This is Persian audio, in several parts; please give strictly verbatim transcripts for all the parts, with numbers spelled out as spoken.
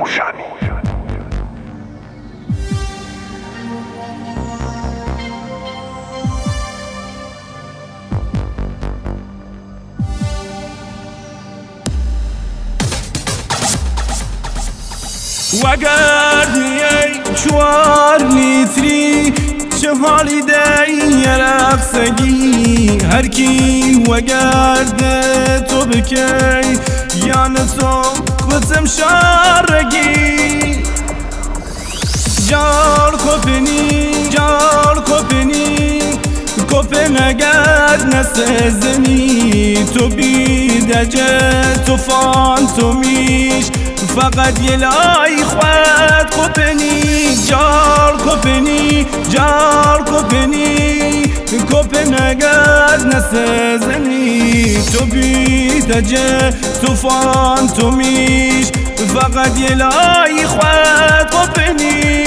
روشن. وگردی چوار لیتری چه حالی دی رقصگی هر کی وگرده تو بکی یان تو خودم شارگی جار کپنی جار کپنی کپن اگر نسزنی تو بیدجه تو فانتومیش فقط یه لای خود کپنی جار کپنی جار کپنی کپن اگر نسزنی تو بیدجه تو فانتومیش فقط یه لای خود کپنی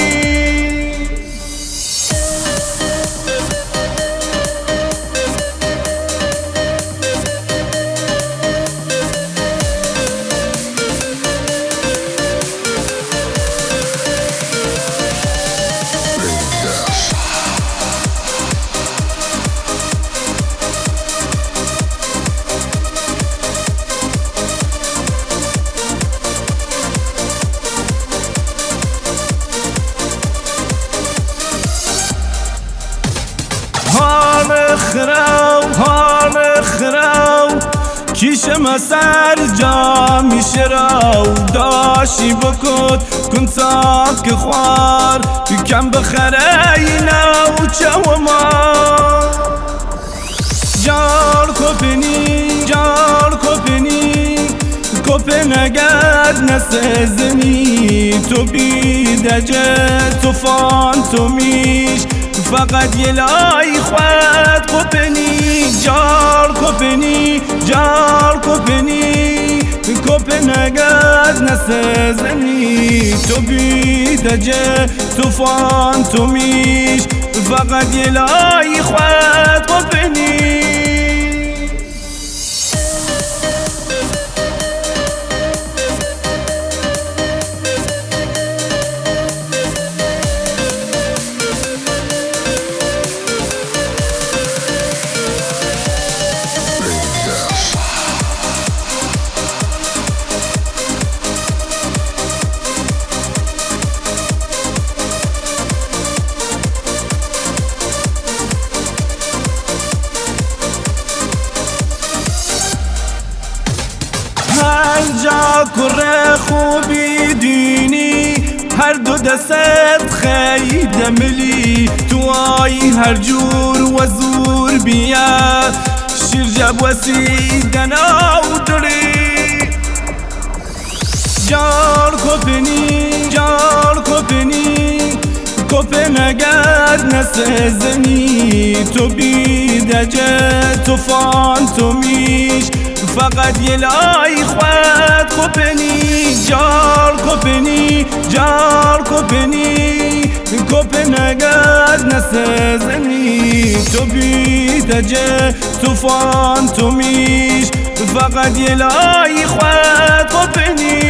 خراو هان خراو کیشم سر جا میشه راو داشی بکد کن ساک خوار کم بخره اینو چه و ما جار کپنی جار کپنی کپن اگر نسزنی تو بیدجه تو فانتومیش فقط یه لای خود کپنی جار کپنی جار کپنی کپن اگر نسزنی تو بیدجه تو فانتومیش فقط یه لای خود کپنی هر جا کره خوبی دینی هر دو دست خیده ملی تو آی هر جور و زور بیا شیر جب وسیدن او دری جار کپنی جار کپنی کپن اگر نسزنی تو بیدجه تو فانتومیش فقط یه لای خود کپنی جار کپنی جار کپنی کپن اگر نسزنی تو بیدجه تو فانتومیش فقط یه لای خود کپنی